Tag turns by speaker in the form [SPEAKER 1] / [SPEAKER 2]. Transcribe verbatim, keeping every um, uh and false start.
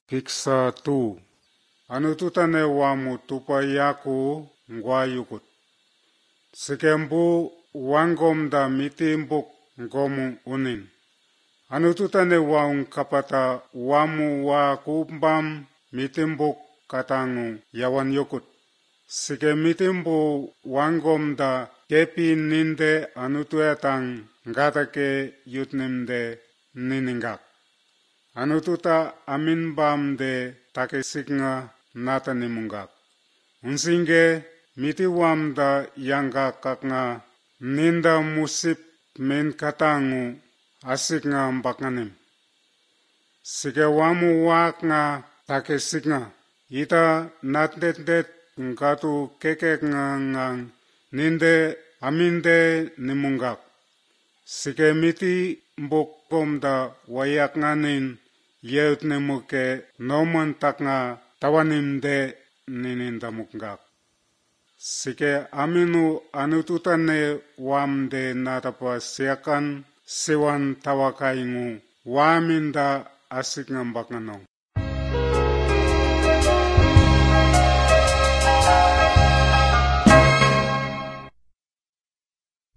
[SPEAKER 1] Kiksa tu. Anututane wamu tupa yaku ngwa yukut. Sikembu wangomda mitimbuk ngomu unin. Anututane waung kapata wamu wa kumbam mitimbuk katangu yawan yukut. Sike mitimbu wangomda kepi ninde anutuetang ngatake yutnimde niningak. Anututa aminbam de takesiknga natanimungak. Unsinge mitiwamda yanga kaknga ninda musip men katangu asiknga mbaknanim. Sike wamu waknga takesiknga ita natnetet ngatu kekeknga ngang ninde aminde nimungak. Sike miti mbokkomda wayaknganin yeutnemuke noman taknga tawanimde ninindamukgak. Sike aminu anututane wamde natapa siakan siwan tawakaingu waminda asikngambaknanong.